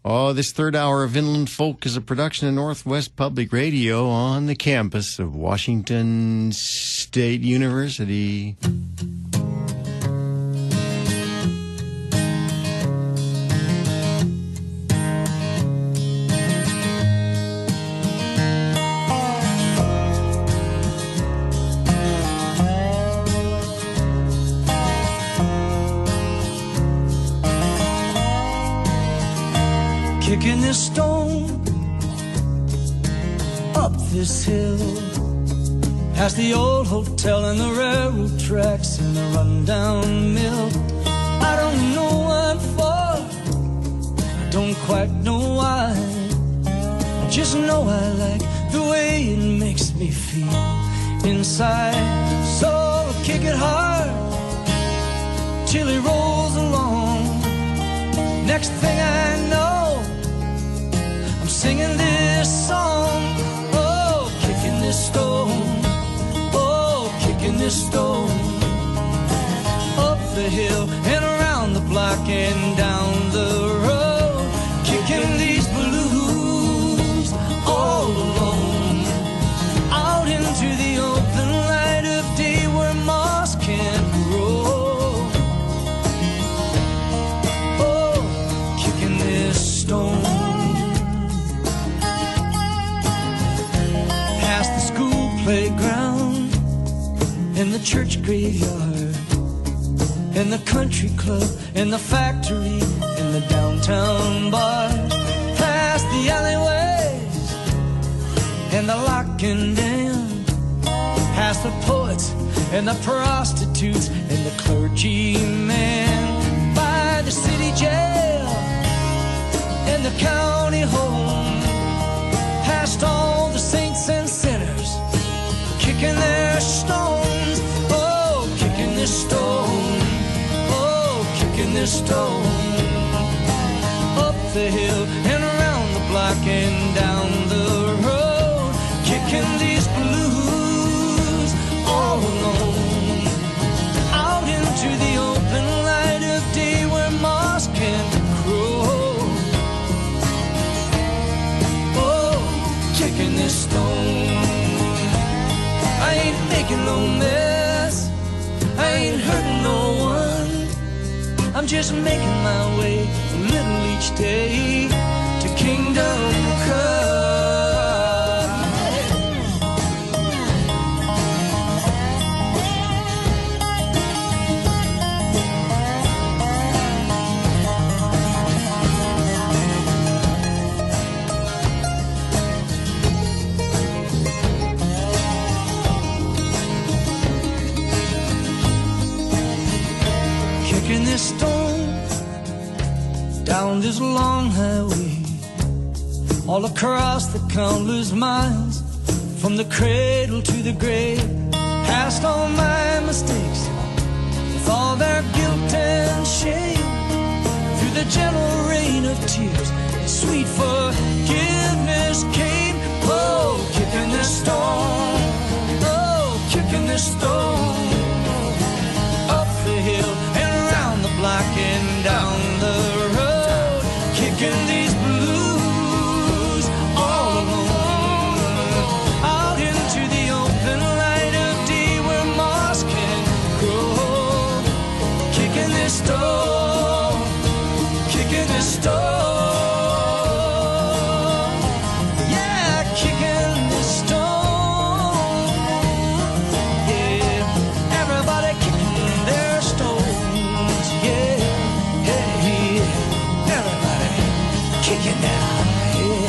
Oh, this third hour of Inland Folk is a production of Northwest Public Radio on the campus of Washington State University. Kicking this stone up this hill, past the old hotel and the railroad tracks and the rundown mill. I don't know what for, I don't quite know why. I just know I like the way it makes me feel inside. So I'll kick it hard till it rolls along. Next thing I know, I'm singing this song. Oh, kicking this stone. Oh, kicking this stone. Up the hill and around the block and down the road. Kicking these blues all alone. Out into the open light of day where moss can't grow. Oh, kicking this stone. Playground, in the church graveyard, in the country club, in the factory, in the downtown bar, past the alleyways and the lock and dam, past the poets and the prostitutes and the clergyman, by the city jail and the county home, past all the saints and sinners kicking their stones. Oh, kicking this stone. Oh, kicking this stone. Up the hill and around the block and down the road. Kicking these blues all alone. Out into the open light of day where moss can't grow. Oh, kicking this stone. I ain't making no mess, I ain't hurting no one. I'm just making my way a little each day to Kingdom Come. Kicking this stone down this long highway, all across the countless miles, from the cradle to the grave, past all my mistakes with all their guilt and shame, through the gentle rain of tears and sweet forgiveness came. Oh, kicking this stone. Oh, kicking this stone. Up the hill block and down the road, kicking these blues all alone. Out into the open light of day where moss can grow. Kicking this stone, kicking this stone. Yeah, kicking this stone. Yeah, everybody kicking their stone. Kick it now, yeah,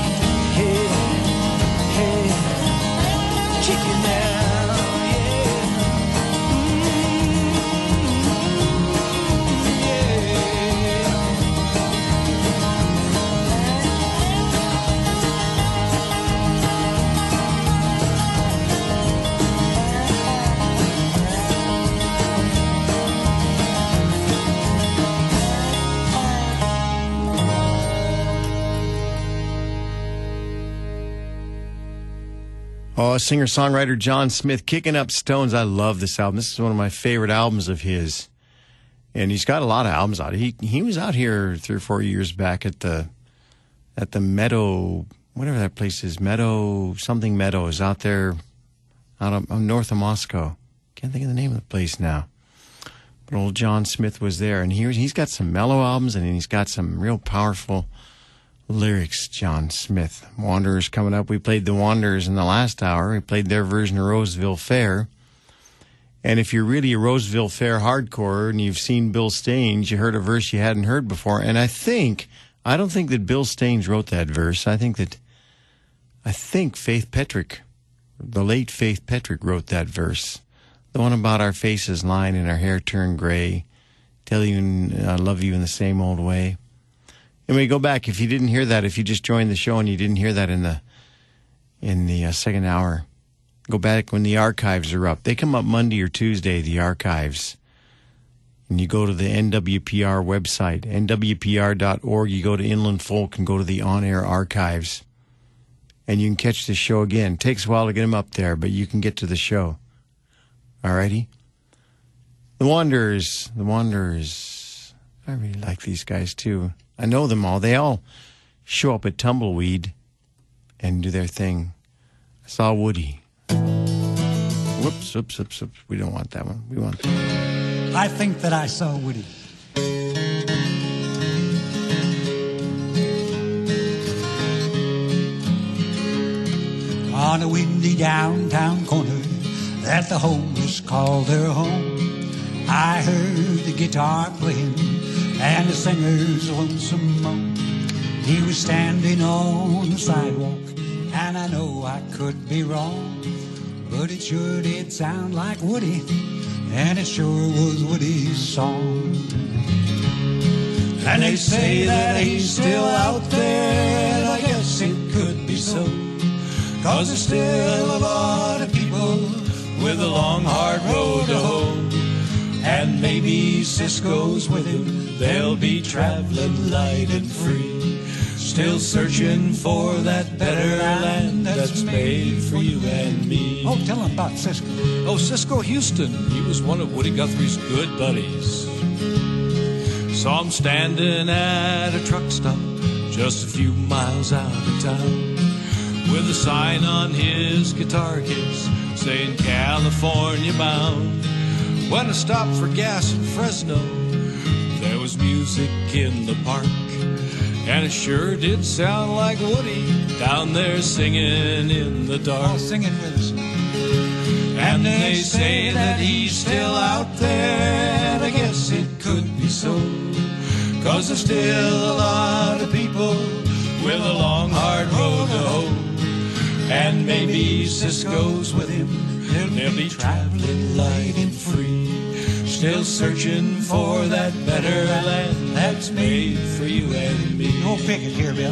yeah, yeah. Kick it now, yeah. Oh, singer-songwriter John Smith, Kicking Up Stones. I love this album. This is one of my favorite albums of his. And he's got a lot of albums out. He was out here 3 or 4 years back at the at the Meadow, whatever that place is, something Meadows out there, out of north of Moscow. Can't think of the name of the place now. But old John Smith was there, and he's got some mellow albums, and he's got some real powerful lyrics, John Smith. Wanderers coming up. We played the Wanderers in the last hour. We played their version of Roseville Fair. And if you're really a Roseville Fair hardcore and you've seen Bill Staines, you heard a verse you hadn't heard before. And I don't think that Bill Staines wrote that verse. I think Faith Petrick, the late Faith Petrick, wrote that verse. The one about our faces lying and our hair turned gray, tell you I love you in the same old way. And we go back, if you didn't hear that, if you just joined the show and you didn't hear that in the second hour, go back when the archives are up. They come up Monday or Tuesday, the archives. And you go to the NWPR website, nwpr.org. You go to Inland Folk and go to the on-air archives. And you can catch the show again. It takes a while to get them up there, but you can get to the show. Alrighty? The Wanderers. I really like these guys, too. I know them all. They all show up at Tumbleweed and do their thing. I saw Woody. Whoops. We don't want that one. We want that. I think that I saw Woody. On a windy downtown corner that the homeless call their home, I heard the guitar playing and the singer's lonesome moan. He was standing on the sidewalk, and I know I could be wrong, but it sure did sound like Woody, and it sure was Woody's song. And they say that he's still out there, and I guess it could be so, 'cause there's still a lot of people with a long hard road to hoe. And maybe Cisco's with him, they'll be traveling light and free, still searching for that better land that's made for you and me. Oh, tell him about Cisco. Oh, Cisco Houston, he was one of Woody Guthrie's good buddies. Saw him standing at a truck stop just a few miles out of town, with a sign on his guitar case saying California bound. When I stopped for gas in Fresno, there was music in the park, and it sure did sound like Woody down there singing in the dark. Oh, singing with us. And they say that he's still out there, and I guess it could be so, 'cause there's still a lot of people with a long hard road to hoe. And maybe Cisco's with him, and they'll be traveling light and free, still searching for that better land that's made for you and me. No picket here, Bill.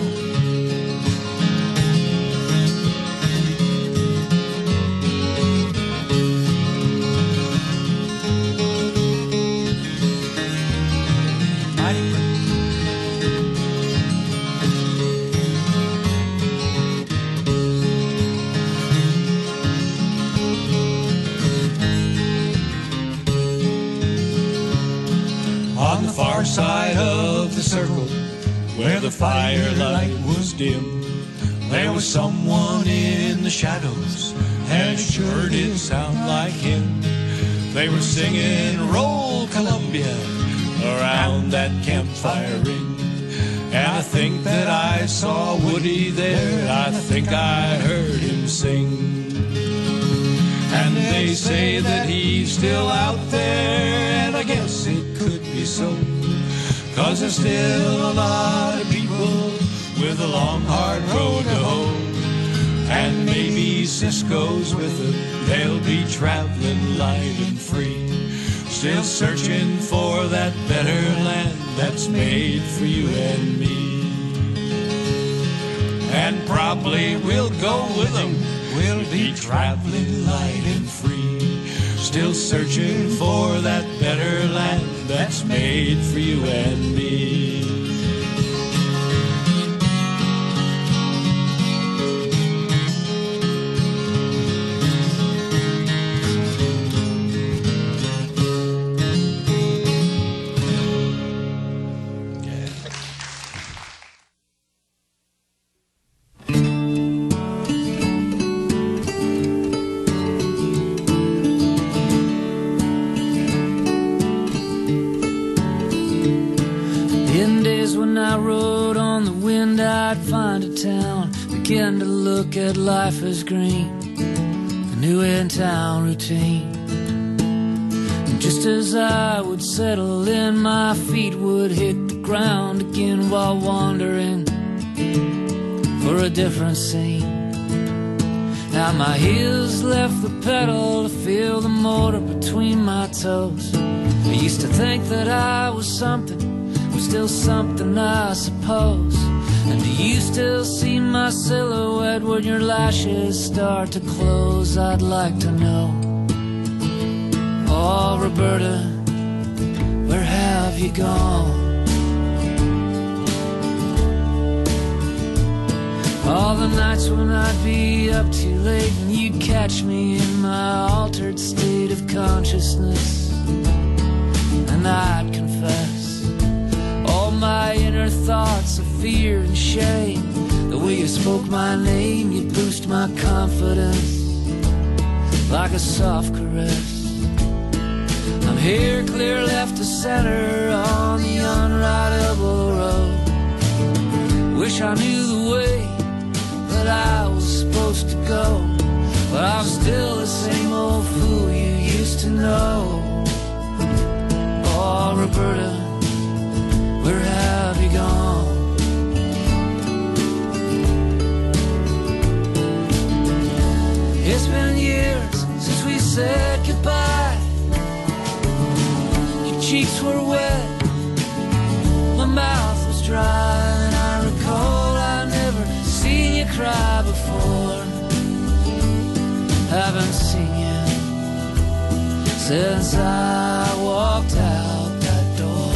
On the far side of the circle, where the firelight was dim, there was someone in the shadows, and it sure did sound like him. They were singing Roll Columbia around that campfire ring, and I think that I saw Woody there. I think I heard him sing. And they say that he's still out there, and I guess it could be so, 'cause there's still a lot of people with a long hard road to hoe. And maybe Cisco's with them, they'll be traveling light and free, still searching for that better land that's made for you and me. And probably we'll go with them, we'll be traveling light and free, still searching for that better land that's made for you and me. rode on the wind, I'd find a town, begin to look at life as green, the new in-town routine. And just as I would settle in, my feet would hit the ground again while wandering for a different scene. Now my heels left the pedal to feel the motor between my toes. I used to think that I was something, was still something I suppose. And do you still see my silhouette when your lashes start to close? I'd like to know. Oh, Roberta, where have you gone? All the nights when I'd be up too late and you'd catch me in my altered state of consciousness, and I'd confess all my inner thoughts of fear and shame. The way you spoke my name, you boost my confidence like a soft caress. I'm here clear left to center on the unrideable road. Wish I knew the way that I was supposed to go, but I'm still the same old fool you used to know. Oh, Roberta, where have you gone? It's been years since we said goodbye. Your cheeks were wet, my mouth was dry, and I recall I never seen you cry before. Haven't seen you since I walked out that door.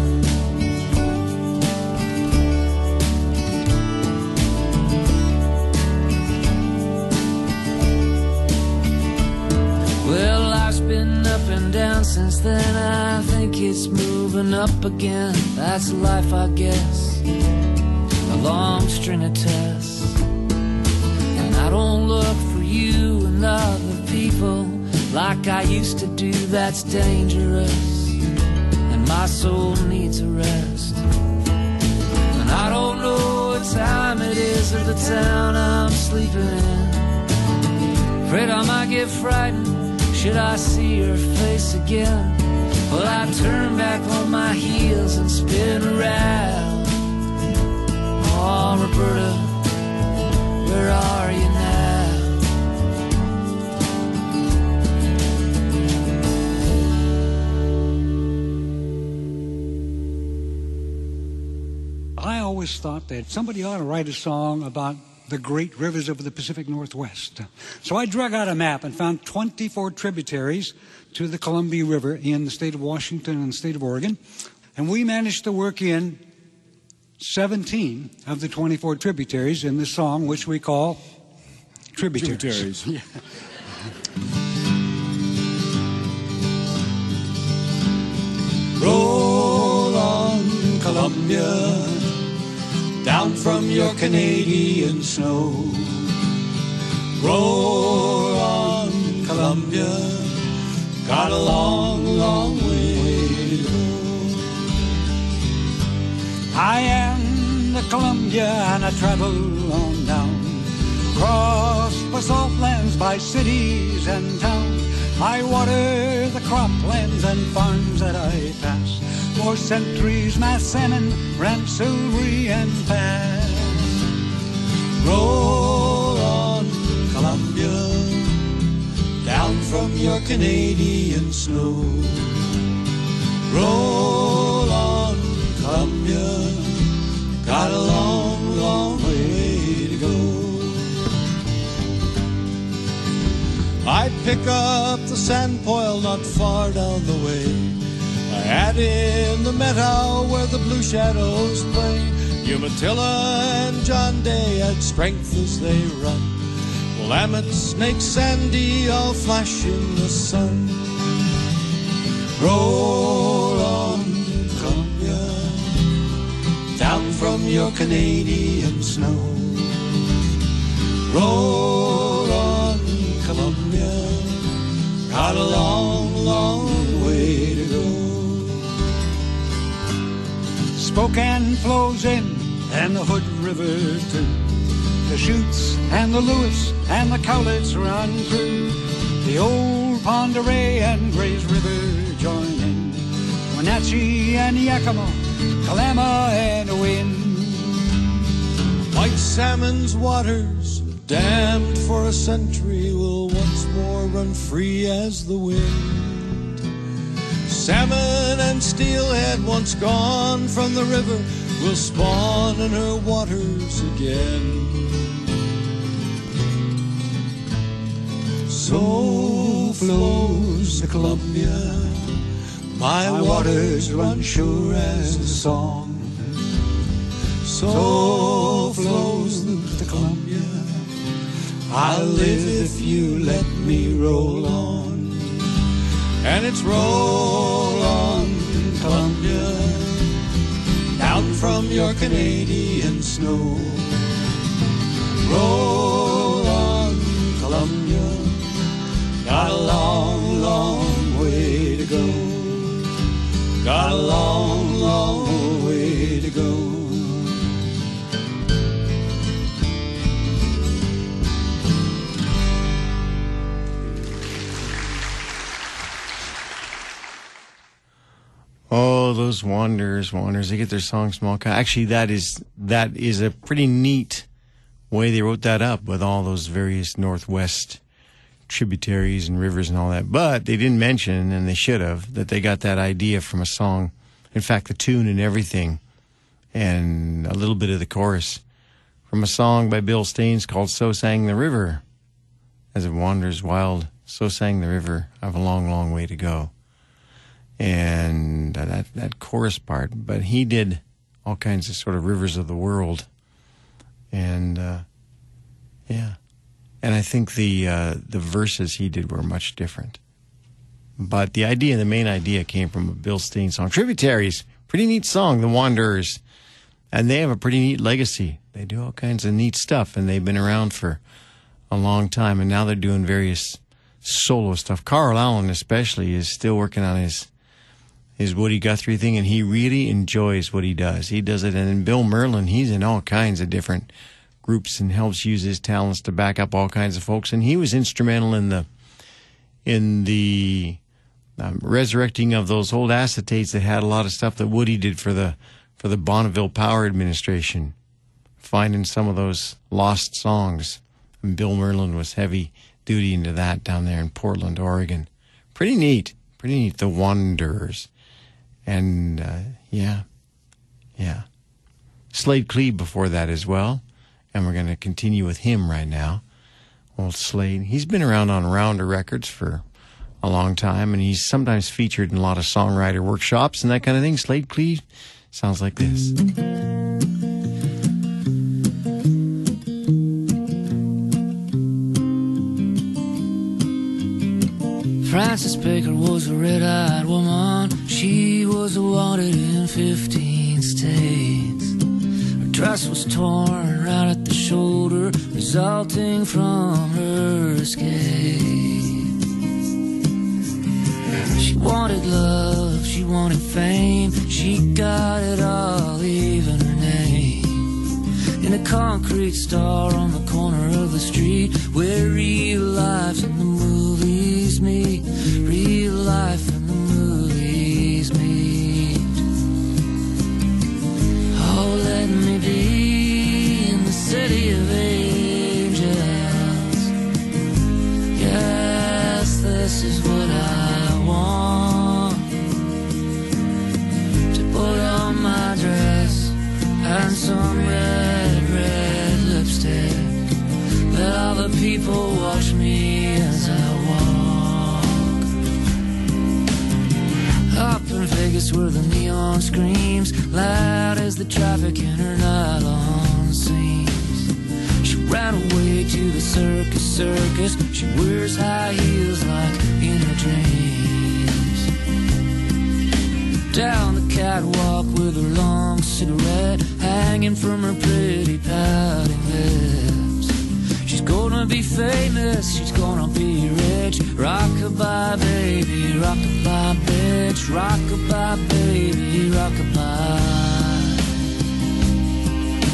Well, life's been up and down since then. I think it's moving up again. That's life, I guess. A long string of tests. And I don't look for you and other people like I used to do. That's dangerous, and my soul needs a rest. And I don't know what time it is or the town I'm sleeping in. Afraid I might get frightened should I see your face again. Well, I turn back on my heels and spin around. Oh, Roberta, where are you now? I always thought that somebody ought to write a song about the great rivers of the Pacific Northwest. So I drug out a map and found 24 tributaries to the Columbia River in the state of Washington and the state of Oregon. And we managed to work in 17 of the 24 tributaries in this song, which we call Tributaries. Yeah. Roll on, Columbia, down from your Canadian snow. Roll on, Columbia, got a long, long way to go. I am the Columbia and I travel on down, cross by salt lands, by cities and towns. I water the croplands and farms that I pass. For centuries my salmon ran silvery and fast. Roll on, Columbia, down from your Canadian snow. Roll on, Columbia, got a long, long way to go. I pick up the sandpoil not far down the way. I add in the meadow where the blue shadows play. Umatilla and John Day add strength as they run. Willamette, Snake, Sandy all flash in the sun. Roll on, Columbia, down from your Canadian snow. Roll on, Columbia, got a long, long way to go. Spokane flows in and the Hood River too. The Chutes and the Lewis and the Cowlitz run through. The old Pend d'Oreille and Gray's River join in. Wenatchee and Yakima, Kalama and Win. White salmon's waters, dammed for a century, will once more run free as the wind. Salmon and steelhead, once gone from the river, will spawn in her waters again. So flows the Columbia, my waters run sure as the song. So flows the Columbia, I'll live if you let me roll on. And it's roll on, Columbia, down from your Canadian snow. Roll on, Columbia, got a long, long way to go. Got a long, long way to go. Oh, those Wanderers, they get their song Small Cow. Actually, that is a pretty neat way they wrote that up with all those various Northwest tributaries and rivers and all that. But they didn't mention, and they should have, that they got that idea from a song. In fact, the tune and everything, and a little bit of the chorus, from a song by Bill Staines called So Sang the River. As it wanders wild, so sang the river, I've a long, long way to go. And that chorus part, but he did all kinds of sort of rivers of the world, and yeah, and I think the verses he did were much different. But the main idea came from a Bill Staines song, Tributaries. Pretty neat song, The Wanderers, and they have a pretty neat legacy. They do all kinds of neat stuff, and they've been around for a long time, and now they're doing various solo stuff. Carl Allen especially is still working on his Woody Guthrie thing, and he really enjoys what he does. He does it, and then Bill Merlin, he's in all kinds of different groups and helps use his talents to back up all kinds of folks. And he was instrumental in the resurrecting of those old acetates that had a lot of stuff that Woody did for the Bonneville Power Administration, finding some of those lost songs. And Bill Merlin was heavy duty into that down there in Portland, Oregon. Pretty neat. The Wanderers. And, yeah. Slade Cleave before that as well. And we're going to continue with him right now. Old Slade. He's been around on Rounder Records for a long time, and he's sometimes featured in a lot of songwriter workshops and that kind of thing. Slade Cleave sounds like this. Frances Baker was a red-eyed woman. She was wanted in 15 states. Her dress was torn right at the shoulder, resulting from her escape. She wanted love, she wanted fame, she got it all, even her name. In a concrete star on the corner of the street, where real life and the movies meet, real life and the movies meet. Oh, let me be in the city of angels. Yes, this is what I want. To put on my dress and some red lipstick. Let all the people watch me as I walk. Up in Vegas where the neon screams, loud as the traffic in her nylon seams. She ran away to the circus. She wears high heels like in her dreams. Down the catwalk with her long cigarette hanging from her pretty pouting lips. She's gonna be famous, she's gonna be rich. Rockabye baby, rockabye bitch. Rockabye baby, rockabye.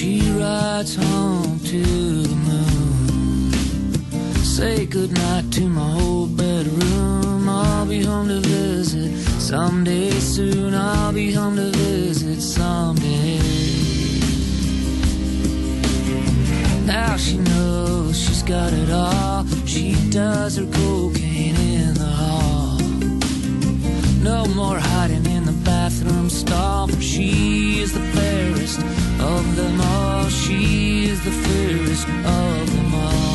she rides home to the moon. Say goodnight to my old bedroom. I'll be home to visit someday soon. I'll be home to visit someday. Now she knows she's got it all. She does her cocaine in the hall. No more hiding in the bathroom stall, for she is the fairest of them all. She is the fairest of them all.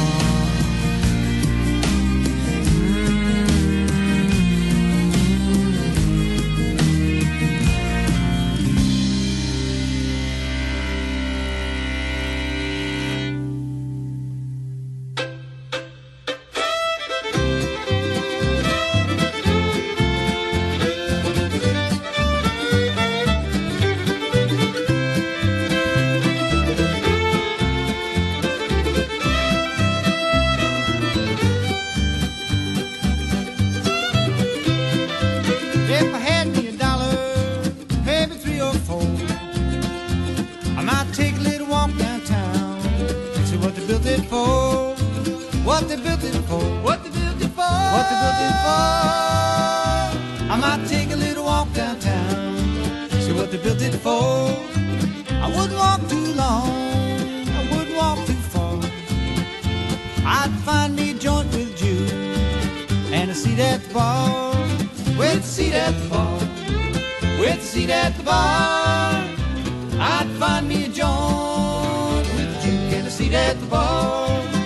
What they built it for? What they built it for? What they built it for? I might take a little walk downtown, see what they built it for. I wouldn't walk too long, I wouldn't walk too far. I'd find me a joint with a Jew and a seat at the bar. With a seat at the bar, with a seat at the bar. I'd find me a joint with a Jew and a seat at the bar.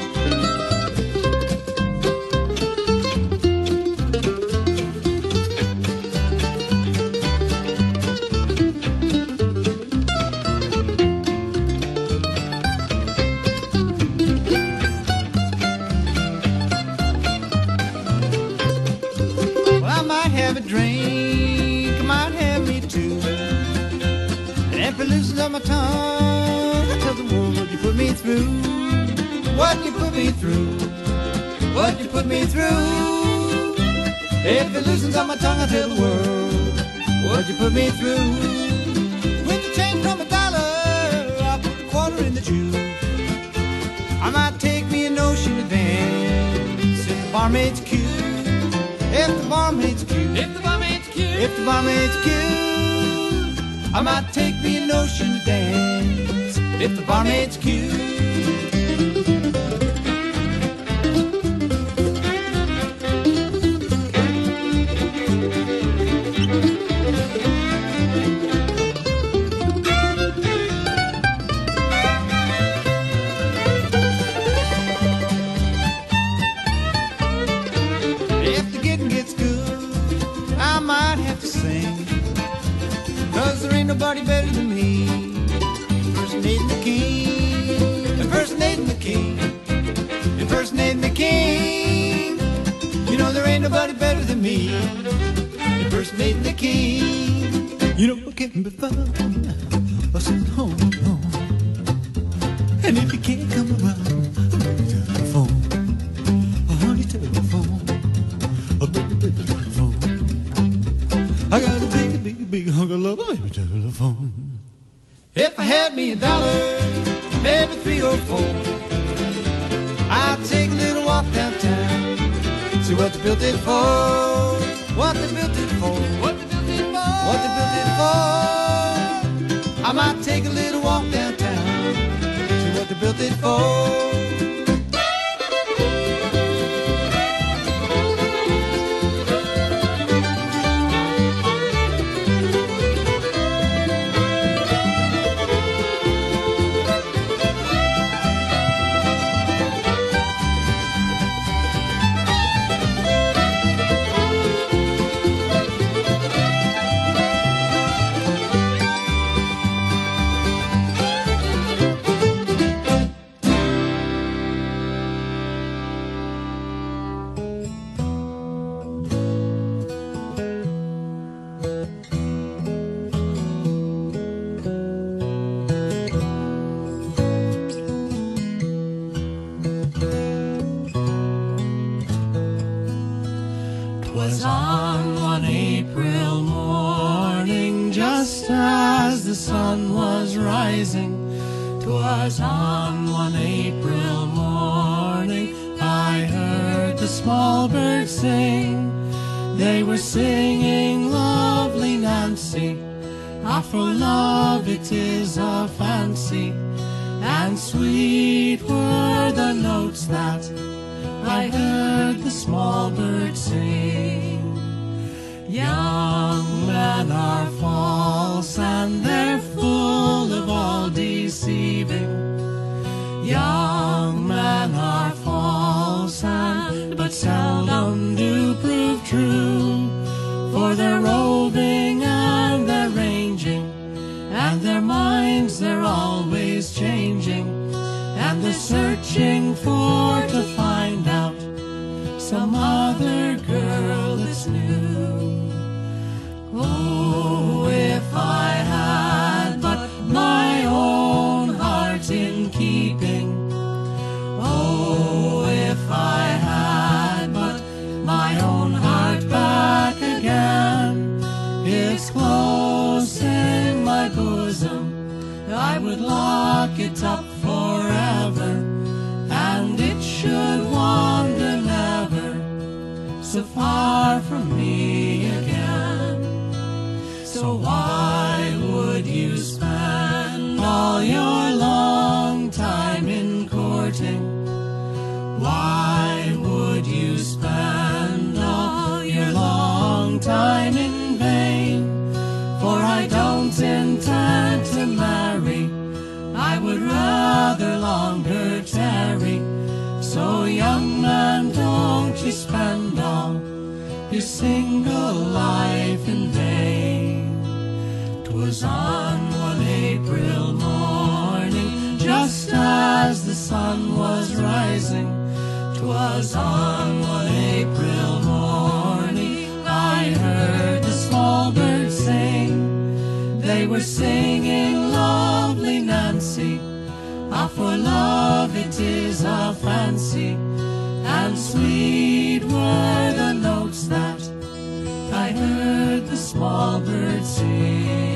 Have a drink, I might have me too. And if it loosens up my tongue, I tell the world what you put me through. What you put me through. What you put me through. If it loosens up my tongue, I tell the world what you put me through. With the change from $1, I put a quarter in the juice. I might take me a notion advance if the barmaid's cute. If the barmaid's cute, if the barmaid's cute, if the barmaid's cute, I might take me a notion to dance. If the barmaid's cute. Nobody better than me, impersonating the king, impersonating the king, impersonating the king. You know there ain't nobody better than me, impersonating the king. You know it can be fun, sitting home, and if you can't come around, telephone, honey, telephone, baby, telephone. I got a big hunk of love, baby, telephone. If I had me $1, maybe 3 or 4, I'd take a little walk downtown, see what they built it for, what they built it for, what they built it for, what they built it for. I might take a little walk downtown, see what they built it for. 'Twas on one April morning I heard the small birds sing. They were singing, lovely Nancy, ah, for love it is a fancy, and sweet were the notes that I heard the small birds sing. Young men are false and they're full of all deceiving. Young men are false and but seldom do prove true, for they're roving and they're ranging, and their minds they're always changing, and they're searching for to find out some other girl that's new. Oh, if I had but my own heart in keeping. Oh, if I had but my own heart back again. It's close in my bosom, I would lock it up forever, and it should wander never so far from me again. So why would you spend all your long time in courting? Why would you spend all your long time in vain? For I don't intend to marry, I would rather longer tarry. So young man, don't you spend all your single life in vain. 'Twas on one April morning, just as the sun was rising. 'Twas on one April morning I heard the small birds sing. They were singing, lovely Nancy, ah, for love it is a fancy, and sweet were the notes that I heard the small birds sing.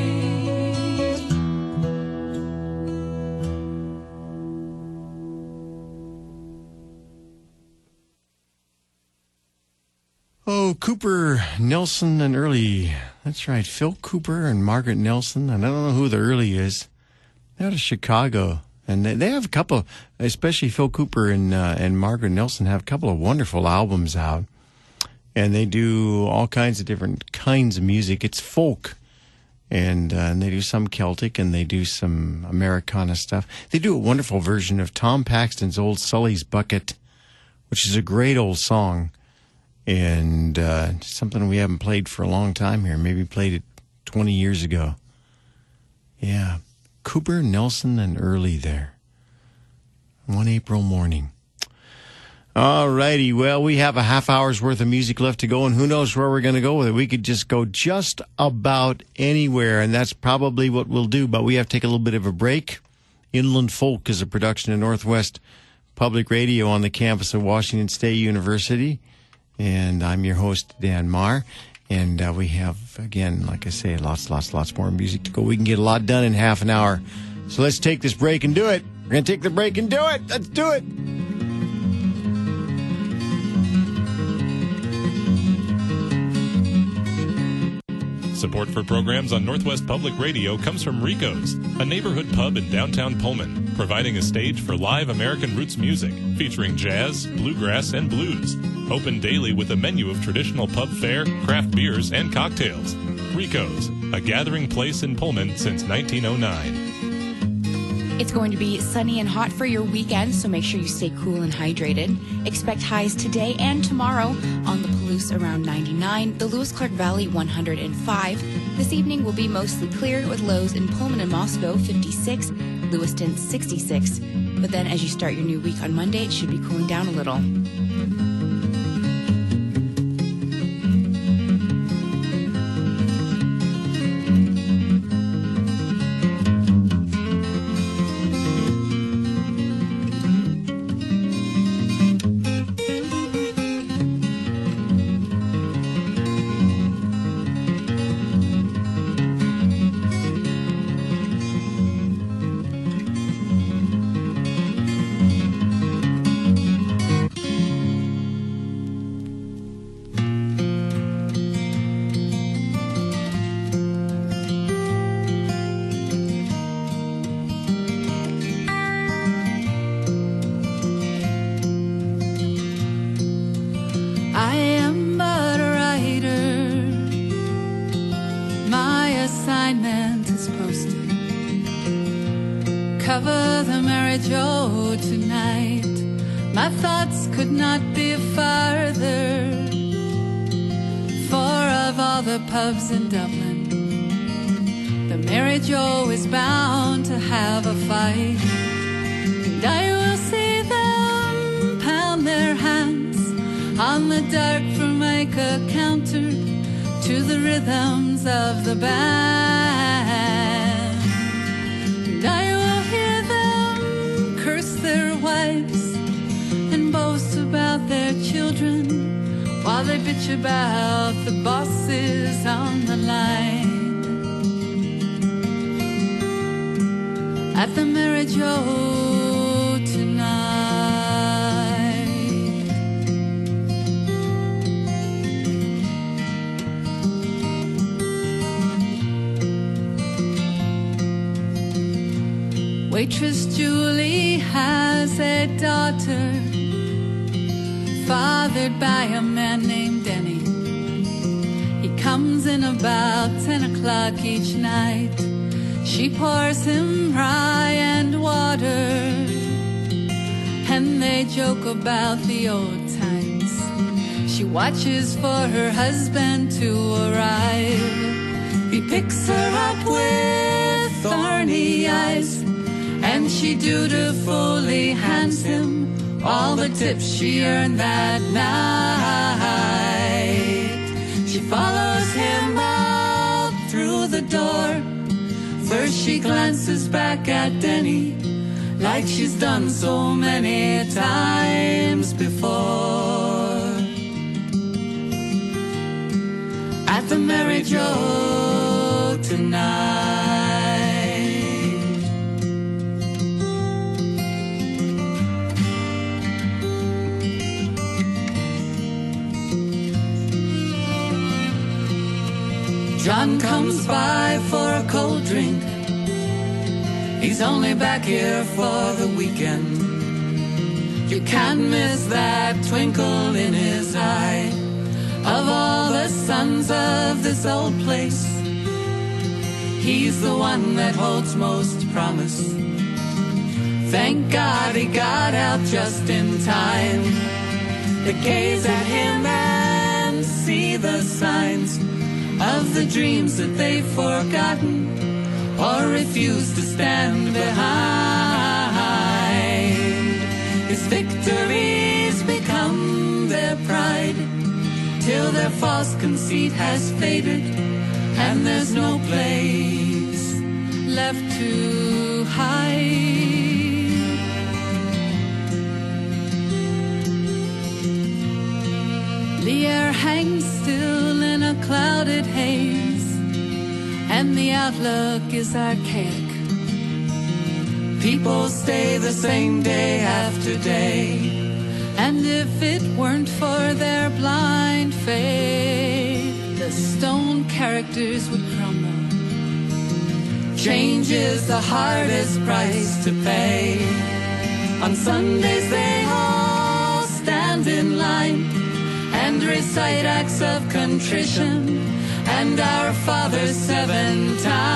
Oh, Cooper, Nelson, and Early. That's right, Phil Cooper and Margaret Nelson. And I don't know who the Early is. They're out of Chicago. And they have a couple, especially Phil Cooper and Margaret Nelson have a couple of wonderful albums out. And they do all kinds of different kinds of music. It's folk. And they do some Celtic and they do some Americana stuff. They do a wonderful version of Tom Paxton's old Sully's Bucket, which is a great old song. And something we haven't played for a long time here. Maybe played it 20 years ago. Yeah. Cooper, Nelson, and Early there. One April morning. All righty. Well, we have a half hour's worth of music left to go, and who knows where we're going to go with it. We could just go just about anywhere, and that's probably what we'll do. But we have to take a little bit of a break. Inland Folk is a production of Northwest Public Radio on the campus of Washington State University. And I'm your host, Dan Marr. And we have, again, like I say, lots more music to go. We can get a lot done in half an hour. So let's take this break and do it. We're going to take the break and do it. Let's do it. Support for programs on Northwest Public Radio comes from Rico's, a neighborhood pub in downtown Pullman, providing a stage for live American roots music, featuring jazz, bluegrass, and blues. Open daily with a menu of traditional pub fare, craft beers, and cocktails. Rico's, a gathering place in Pullman since 1909. It's going to be sunny and hot for your weekend, so make sure you stay cool and hydrated. Expect highs today and tomorrow on the Palouse around 99, the Lewis-Clark Valley 105. This evening will be mostly clear with lows in Pullman and Moscow 56, Lewiston 66. But then as you start your new week on Monday, it should be cooling down a little. cover the marriage ode tonight. My thoughts could not be farther. For of all the pubs in Dublin, the marriage ode is bound to have a fight. And I will see them pound their hands on the dark Formica counter to the rhythms of the band. And I will hear them curse their wives and boast about their children while they bitch about the bosses on the line. At the marriage ode tonight. Waitress Julie has a daughter fathered by a man named Denny. He comes in about 10 o'clock each night. She pours him rye and water, and they joke about the old times. She watches for her husband to arrive. He picks her up with thorny eyes, and she dutifully hands him all the tips she earned that night. She follows him out through the door. First she glances back at Denny, like she's done so many times before. At the marriage ode tonight. John comes by for a cold drink. He's only back here for the weekend. You can't miss that twinkle in his eye. Of all the sons of this old place, he's the one that holds most promise. Thank God he got out just in time to gaze at him and see the signs of the dreams that they've forgotten or refused to stand behind. His victories become their pride till their false conceit has faded and there's no place left to hide. The air hangs still in a clouded haze, and the outlook is archaic. People stay the same day after day, and if it weren't for their blind faith, the stone characters would crumble. Change is the hardest price to pay. On Sundays they all stand in line and recite acts of contrition and Our Father 7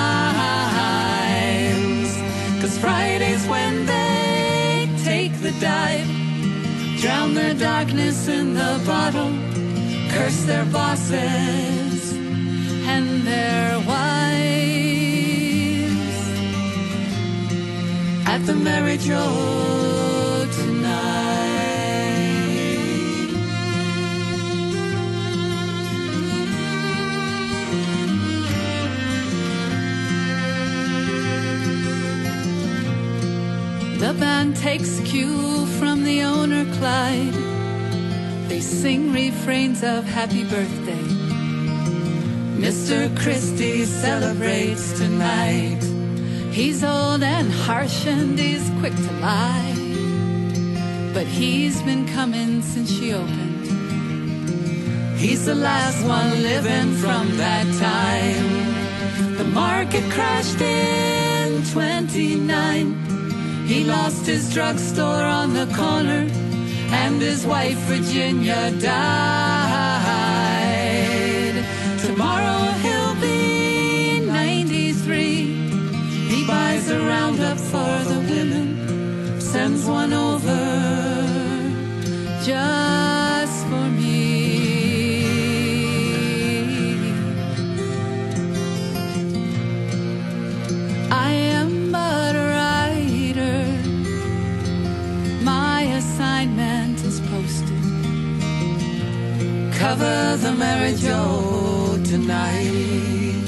times. 'Cause Friday's when they take the dive, drown their darkness in the bottle, curse their bosses and their wives. At the marriage ode tonight. The band takes cue from the owner Clyde. They sing refrains of happy birthday. Mr. Christie celebrates tonight. He's old and harsh and he's quick to lie, but he's been coming since she opened. He's the last one living from that time. The market crashed in 29. He lost his drugstore on the corner, and his wife Virginia died. Tomorrow he'll be 93. He buys a roundup for the was won over just for me. I am but a writer, my assignment is posted. Cover the marriage ode tonight,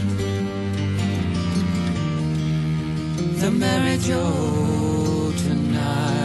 the marriage ode tonight.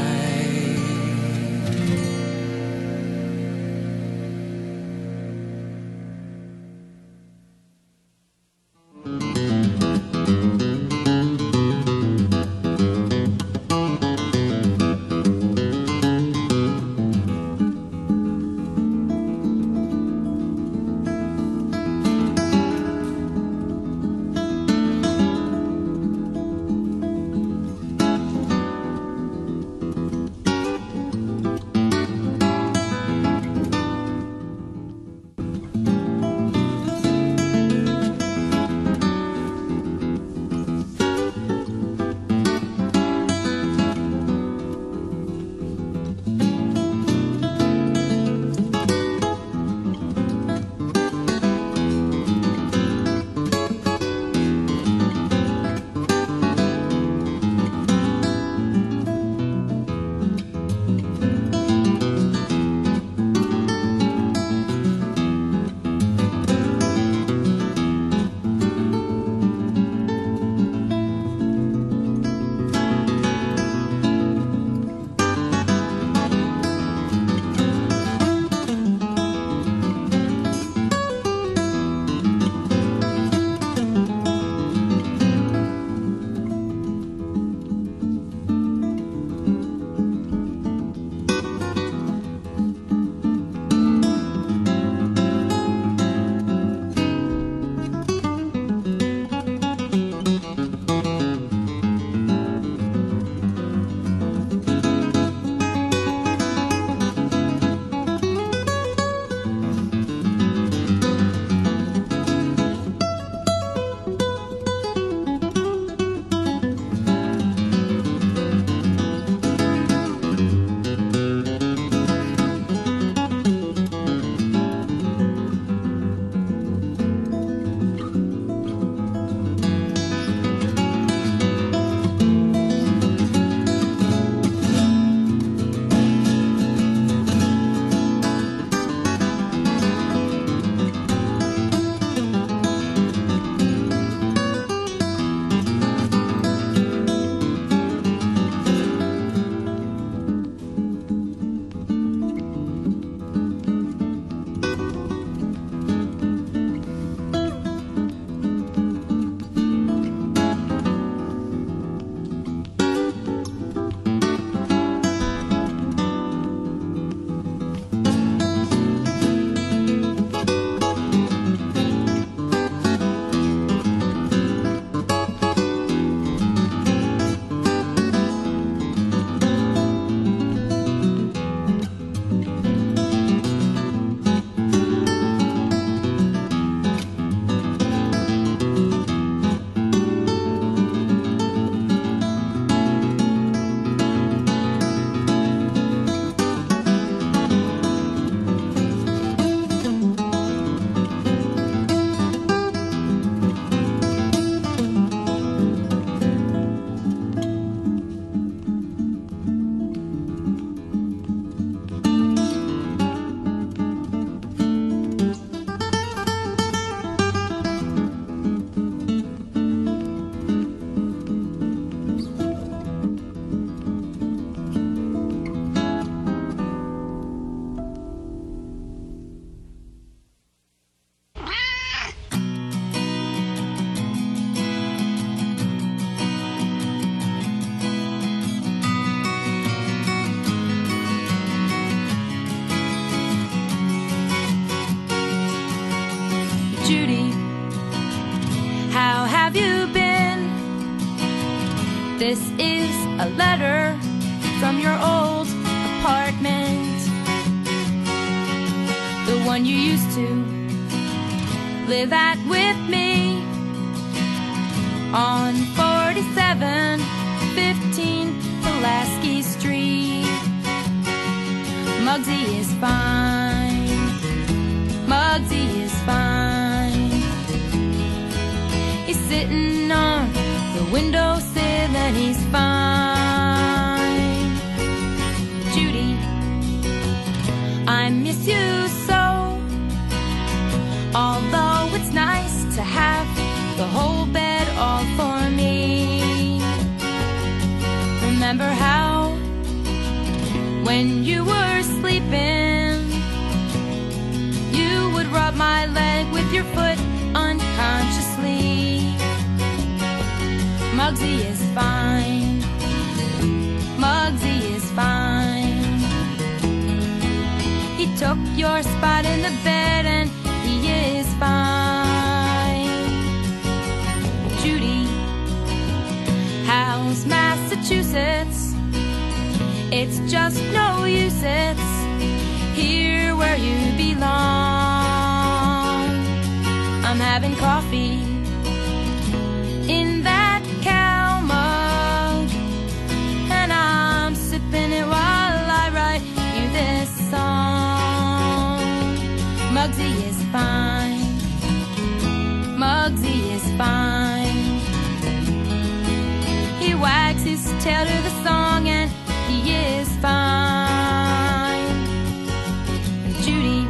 Judy, how have you been? This is a letter from your old apartment, the one you used to live at with me on 4715 Pulaski Street. remember how when you were sleeping, you would rub my leg with your foot unconsciously. Muggsy is fine. Muggsy is fine. He took your spot in the bed and he is fine. Judy, how's Massachusetts? It's just no use, it's here where you belong. I'm having coffee in that cow mug, and I'm sipping it while I write you this song. Muggsy is fine. Muggsy is fine. He wags his tail to the song and he is fine. Judy,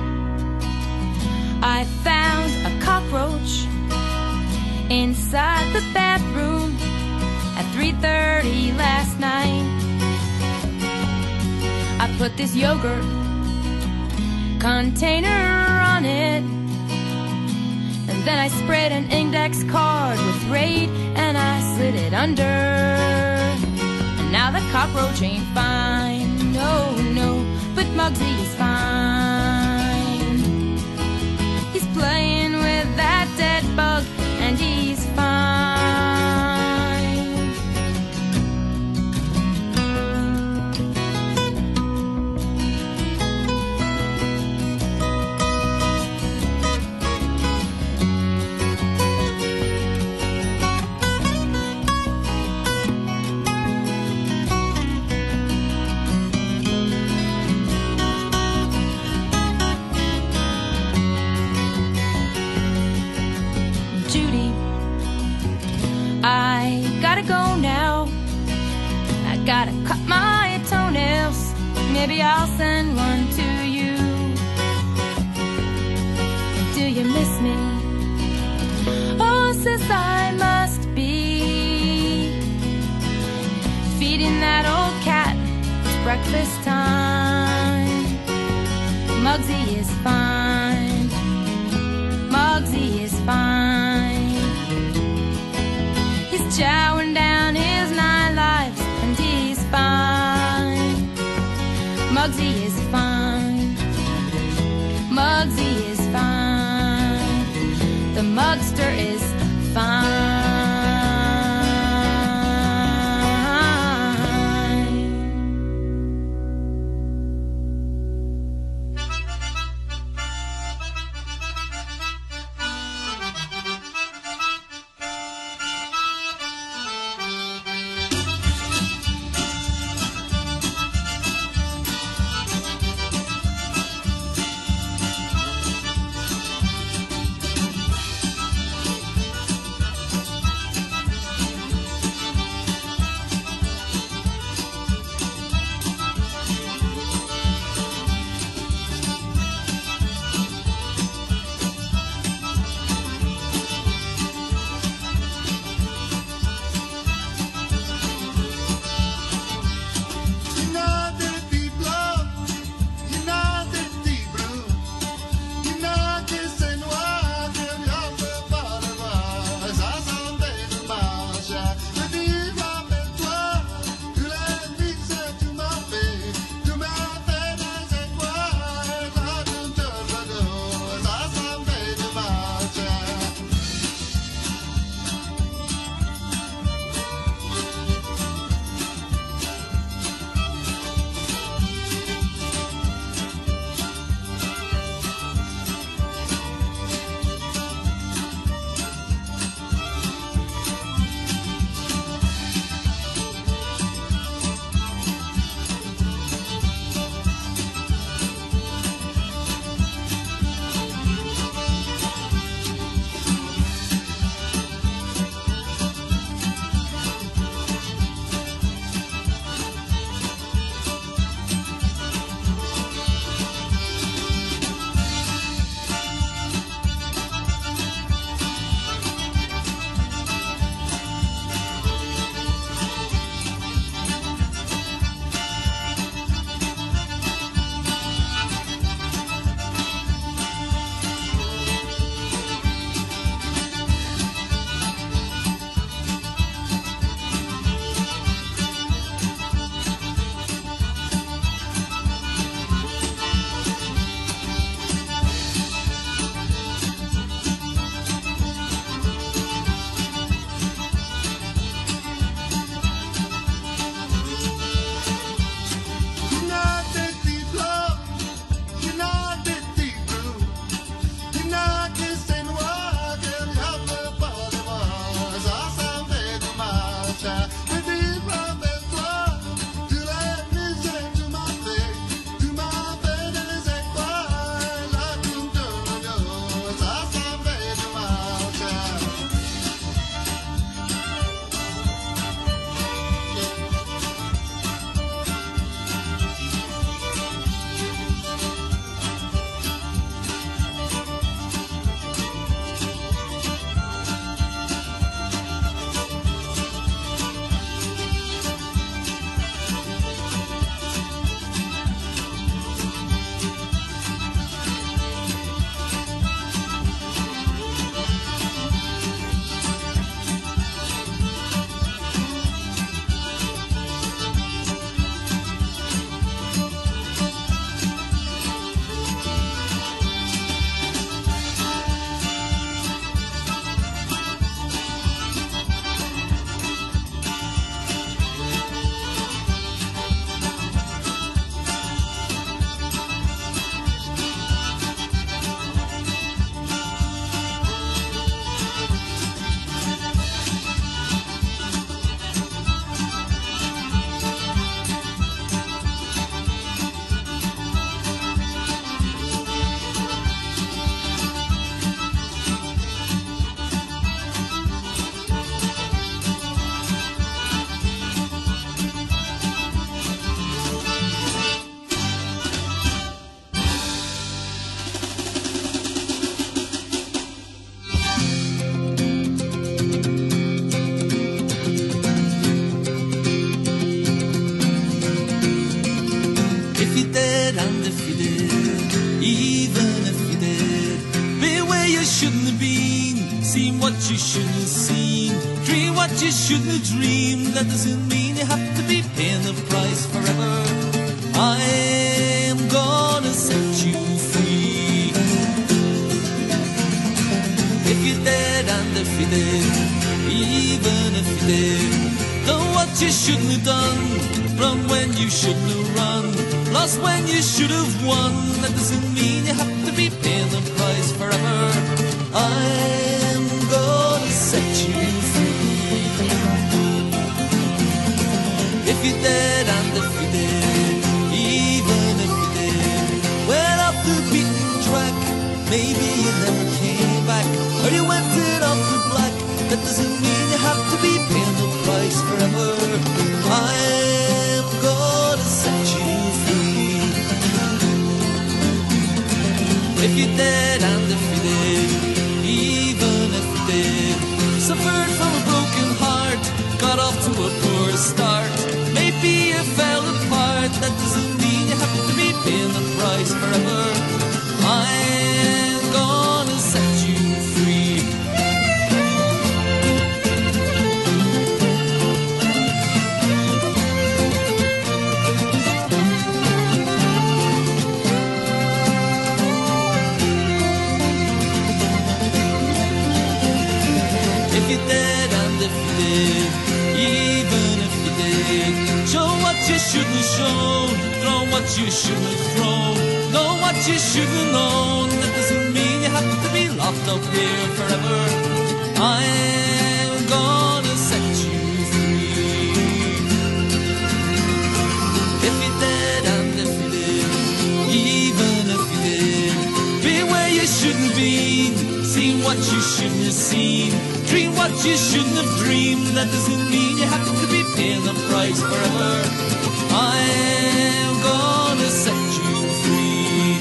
I found a cockroach inside the bathroom at 3:30 last night. I put this yogurt container on it, and then I sprayed an index card with Raid and I slid it under. And now the cockroach ain't fine, no, no, but Muggsy is fine. He's playing with that dead bug and he's fine. I gotta go now. I gotta cut my toenails. Maybe I'll send one to you. Do you miss me? Oh, sis, I must be feeding that old cat. It's breakfast time. Muggsy is fine. Muggsy is fine. He's chowing down his 9 lives and he's fine. Muggsy is fine. Muggsy is fine. The Mugster is fine. shouldn't have dreamed. That doesn't mean you have to be paying the price forever. I'm gonna set you free. If you're dead and if you're dead, even if you're dead, done what you shouldn't have done, run when you shouldn't have run, lost when you should have won. That doesn't mean you have to be paying the price forever. I'm gonna set you free. If you're dead and if you're dead, even if you're dead, went off the beaten track, maybe you never came back, or you went it off the black. That doesn't mean you have to be paying the price forever. I'm gonna set you free. If you're dead and if you're dead, even if you're dead, suffered from a broken heart, got off to a poor start, maybe you fell apart. That doesn't mean you have to be paying the price forever. I'm gonna set you free. If you're dead and if you're dead, even if you're dead, show what you shouldn't have shown, throw what you shouldn't have thrown, know what you shouldn't have known. That doesn't mean you have to be locked up here forever. I'm gonna set you free. If you're dead and if you're dead, even if you're dead, be where you shouldn't be, seen what you shouldn't have seen, dream what you shouldn't have dreamed. That doesn't mean you have to be paying the price forever. I'm gonna set you free.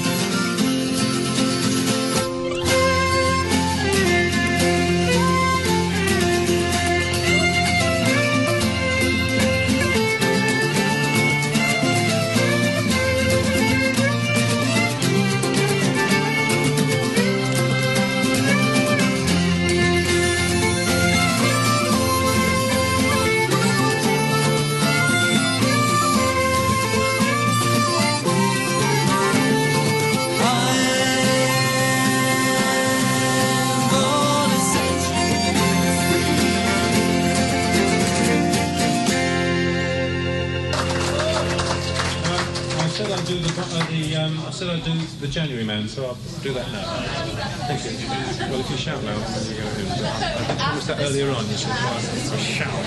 I said I'd do the January Man, so I'll do that now. Thank you. Well, if you shout loud, then you go in. I did promise that earlier on. You said, well, shout.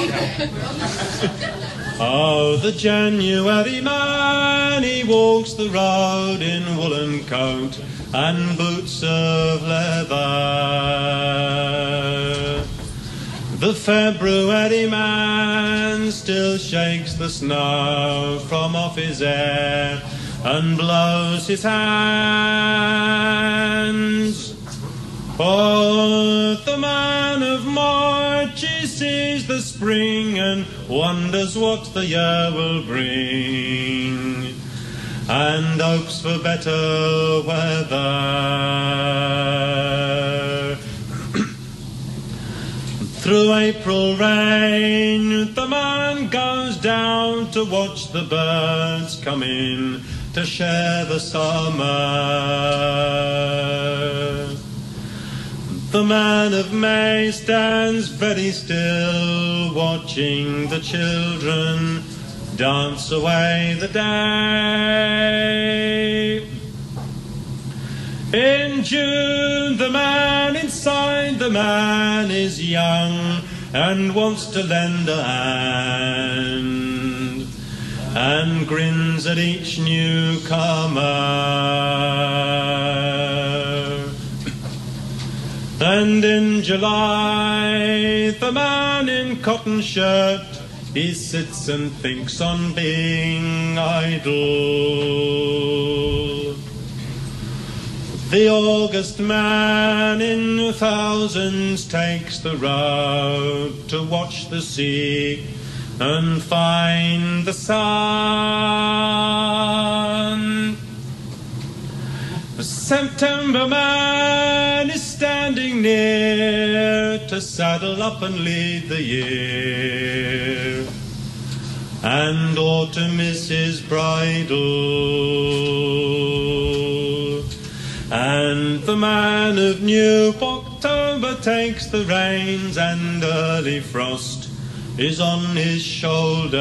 Oh, the January Man, he walks the road in woolen coat and boots of leather. The February Man still shakes the snow from off his hair and blows his hands. Oh, the man of March, he sees the spring and wonders what the year will bring, and hopes for better weather. Through April rain, the man goes down to watch the birds come in to share the summer. The man of May stands very still, watching the children dance away the day. In June, the man inside the man is young and wants to lend a hand, and grins at each newcomer. And in July, the man in cotton shirt, he sits and thinks on being idle. The August man in thousands takes the road to watch the sea and find the sun. The September man is standing near to saddle up and lead the year. And autumn is his bridle, and the man of New October takes the reins, and early frost is on his shoulder.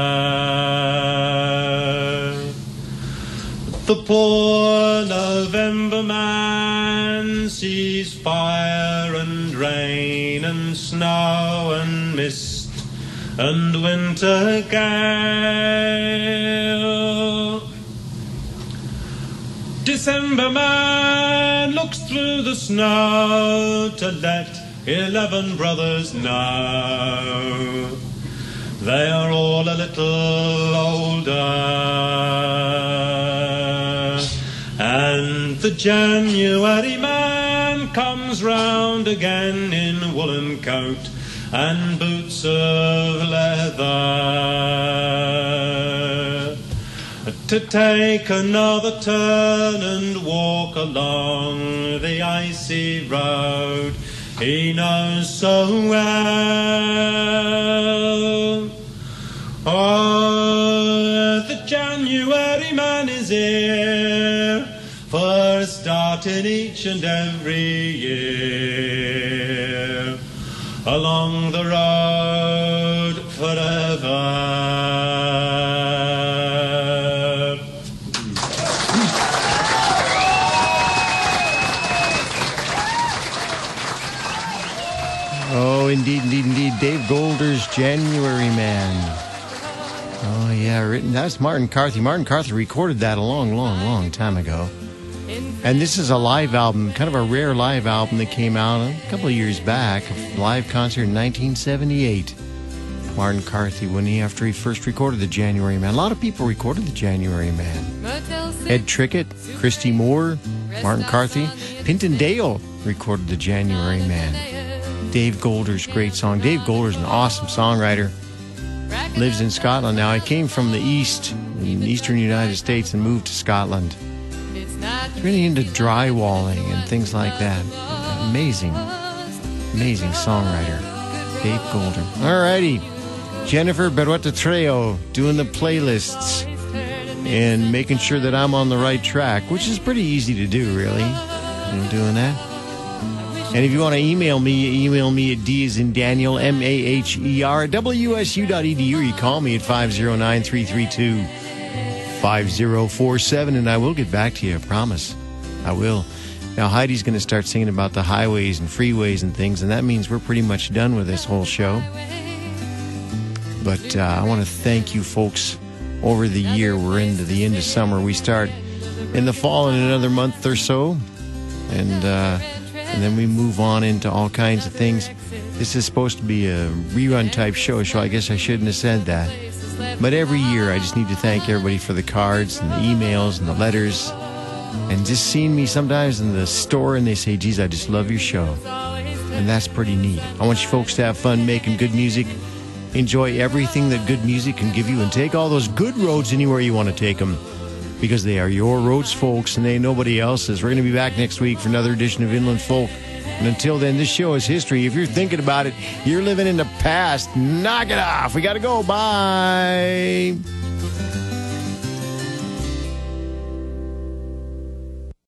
The poor November man sees fire and rain and snow and mist and winter gale. December man looks through the snow to let 11 brothers know they are all a little older. And the January man comes round again in woolen coat and boots of leather, to take another turn and walk along the icy road he knows so well. Oh, the January man is here for a start in each and every year, along the road forever. Oh, indeed, indeed, indeed. Dave Goulder's January Man. Oh, yeah, written. That's Martin Carthy. Martin Carthy recorded that a long, long, long time ago. And this is a live album, kind of a rare live album that came out a couple of years back, a live concert in 1978. Martin Carthy, after he first recorded the January Man. A lot of people recorded the January Man. Ed Trickett, Christy Moore, Martin Carthy. Pinton Dale recorded the January Man. Dave Goulder's great song. Dave Goulder's an awesome songwriter. Lives in Scotland now. He came from the eastern United States and moved to Scotland. He's really into drywalling and things like that. Amazing, amazing songwriter. Dave Goulder. Alrighty. Jennifer Berrueta Trejo doing the playlists and making sure that I'm on the right track, which is pretty easy to do, really. I'm doing that. And if you want to email me at D as in Daniel, MAHER, at WSU.edu, or you call me at 509-332-5047, and I will get back to you, I promise. I will. Now, Heidi's going to start singing about the highways and freeways and things, and that means we're pretty much done with this whole show. But I want to thank you folks over the year. We're into the end of summer. We start in the fall in another month or so, and then we move on into all kinds of things. This is supposed to be a rerun type show, so I guess I shouldn't have said that. But every year I just need to thank everybody for the cards and the emails and the letters, and just seeing me sometimes in the store and they say, geez, I just love your show. And that's pretty neat. I want you folks to have fun making good music. Enjoy everything that good music can give you, and take all those good roads anywhere you want to take them, because they are your roads, folks, and they ain't nobody else's. We're going to be back next week for another edition of Inland Folk. And until then, this show is history. If you're thinking about it, you're living in the past. Knock it off. We got to go. Bye.